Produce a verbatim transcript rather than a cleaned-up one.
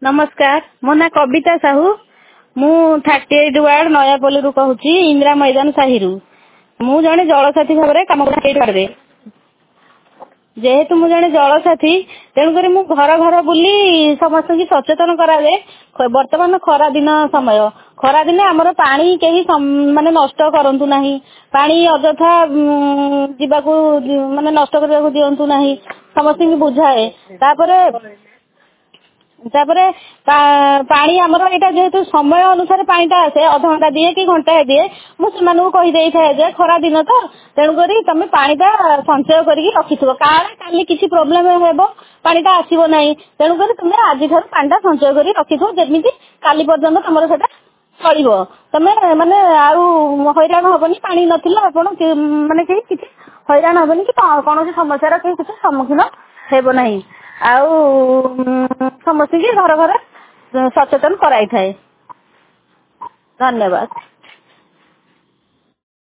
नमस्कार मो ना कविता साहू मु थर्टी एट वार्ड नयापल्ली कहूँ इंदिरा मैदान साही मु जड़े जलसाथी भाव में कम कर जेहेतु मुझे जलसाथी तेणुक मु घर घर बुली समस्त की सचेतन कराए बर्तमान खरा दिन समय खरा दिन आमर पानी कहीं माने नष्ट करंतु नहीं पानी अजथा जीवाकू माने नष्ट करने को दिंतु नहीं समस्त की बुझाए तापरे तापरे पानी आमर यहाँ जेहेतु समय अनुसार पानीटा आसे अध घंटा दिए कि घंटा दिए मुझे कहीदे थाए खरा दिन तो तेणुक तुम पानीटा संचय करके रखिथ काले काली किसी प्रोब्लेम हे पानीटा आसो ना तेणुक तुम्हें आज पानीटा संचय कर रखिथ जमी काली पर्यटन तुम से चलो तुम माने हैरान हेनी पानी नाला आप माने किसी हैरान हेनी कि कौन समस्या किसी सम्मुखीन हेब ना आउ समस्त घर घर सचेतन कराई थाए। धन्यवाद।